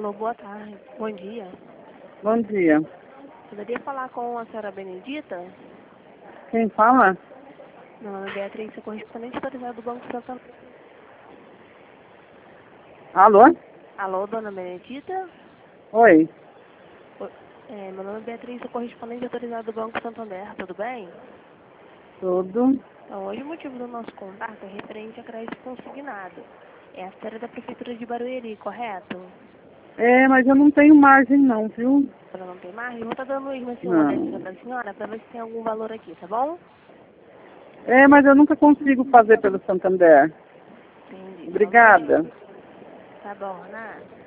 Alô, boa tarde. Bom dia. Bom dia. Poderia falar com a senhora Benedita? Quem fala? Meu nome é Beatriz, sou correspondente autorizada do Banco Santander. Alô? Alô, dona Benedita? Oi. Meu nome é Beatriz, sou correspondente autorizada do Banco Santander, tudo bem? Tudo? Então, hoje o motivo do nosso contato é referente a crédito consignado. É a série da Prefeitura de Barueri, correto? Mas eu não tenho margem não, viu? Ela não tem margem? Vou estar dando uma olhadinha Não. para a senhora para ver se tem algum valor aqui, tá bom? Mas eu nunca consigo fazer pelo Santander. Entendi. Só um minutinho. Obrigada. Tá bom, Renato.